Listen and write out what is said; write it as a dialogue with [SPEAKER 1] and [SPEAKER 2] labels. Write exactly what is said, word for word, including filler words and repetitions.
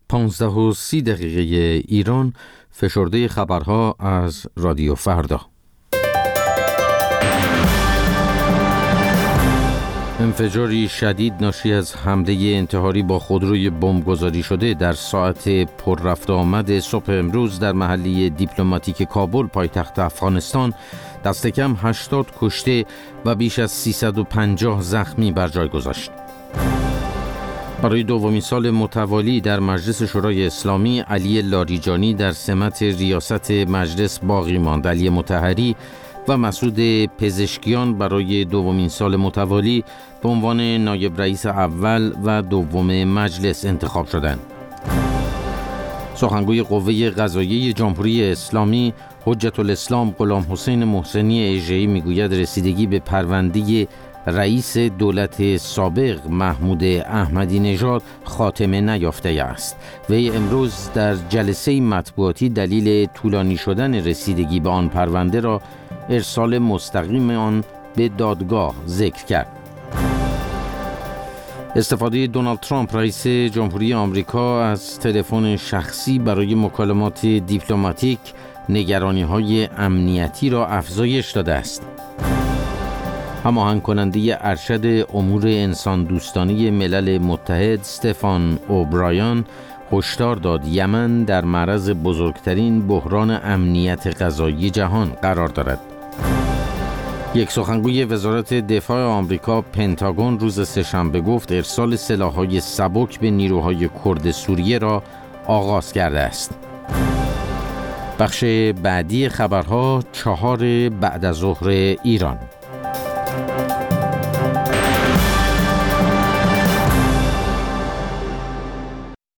[SPEAKER 1] پانزده و سی دقیقه ایران، فشرده خبرها از رادیو فردا. انفجاری شدید ناشی از حمله انتحاری با خودروی بمبگذاری شده در ساعت پر رفت آمد صبح امروز در محلی دیپلماتیک کابل پایتخت افغانستان دست کم هشتاد کشته و بیش از سیصد و پنجاه زخمی بر جای گذاشت. برای دومین سال متوالی در مجلس شورای اسلامی، علی لاریجانی در سمت ریاست مجلس باقی ماند. علی مطهری و مسعود پزشکیان برای دومین سال متوالی به عنوان نایب رئیس اول و دوم مجلس انتخاب شدند. سخنگوی قوه قضاییه جمهوری اسلامی حجت الاسلام غلام حسین محسنی اژه‌ای میگوید رسیدگی به پرونده رئیس دولت سابق محمود احمدی نژاد خاتمه نیافته است. وی امروز در جلسه مطبوعاتی دلیل طولانی شدن رسیدگی به آن پرونده را ارسال مستقیم آن به دادگاه ذکر کرد. استفاده دونالد ترامپ رئیس جمهوری آمریکا از تلفن شخصی برای مکالمات دیپلماتیک نگرانی‌های امنیتی را افزایش داده است. هماهنگ کننده ارشد امور انسان دوستانه ملل متحد استفان اوبرایان هشدار داد یمن در معرض بزرگترین بحران امنیت غذایی جهان قرار دارد. یک سخنگوی وزارت دفاع آمریکا پنتاگون روز سه‌شنبه گفت ارسال سلاح‌های سبک به نیروهای کرد سوریه را آغاز کرده است. بخش بعدی خبرها چهار بعد از ظهر ایران.